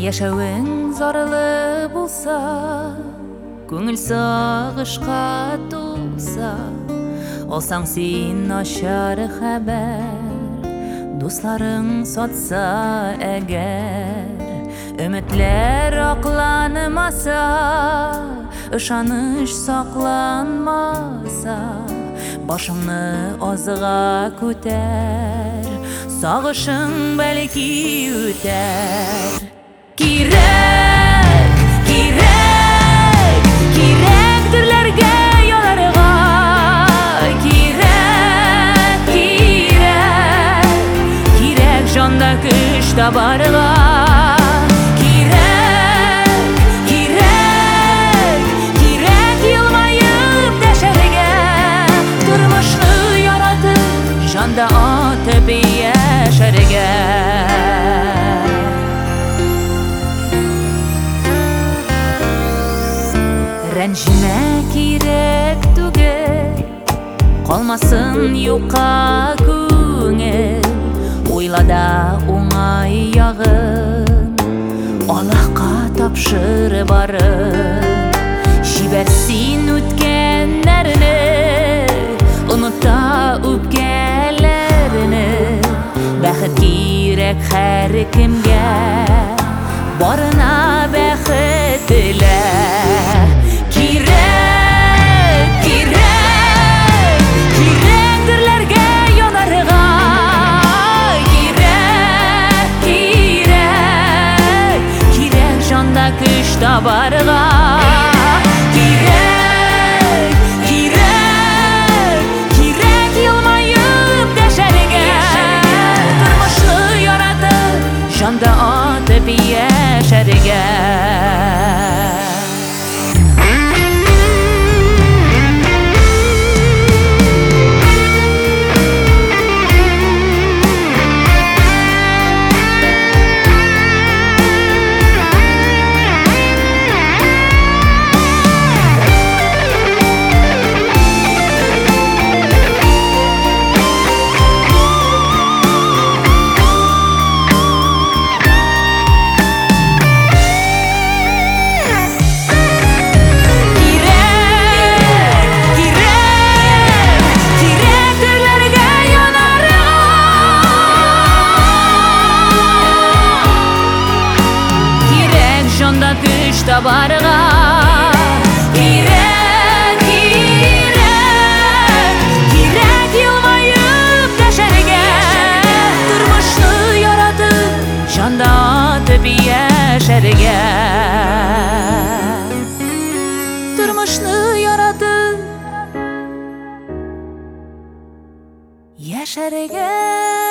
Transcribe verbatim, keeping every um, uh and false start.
Yaşawın zarlı bulsa, көңіл сағышқа толса, олсаң сен ашар хәбәр, дусларың сатса әгәр, үмітлер акланмаса, ышаныш сакланмаса, башыңны азыға күтәр, сагышың бәлки үтәр. Кирәк, кирәк, кирәк дүрләргә яларга, кирәк, кирәк, кирәк җанда көч табарга, кирәк, кирәк, кирәк елмаеп дәшәргә, тормышны яратып, җанда атып яшәргә. Рәнҗемә кирәк түгел, калмасын юкка күңел, уйла да уңай ягын, Аллаһка тапшыр барын, җибәрсин үткәннәрне, оныта үпкәләрне. Бәхет кирәк һәр кемгә, барына бәхет телә. Кирәк, кирәк, кирәк дүрләргә янарга, кирәк, кирәк, кирәк җанда көч табарга, кирәк, кирәк, кирәк елмаеп дәшәргә, тормышны яратып, җанда атып яшәргә. Güç tabarga, kирәк, kирәк, kирәк елмаеп дәшәргә, тормышны яратып, җанда атып яшәргә, тормышны яратып яшәргә.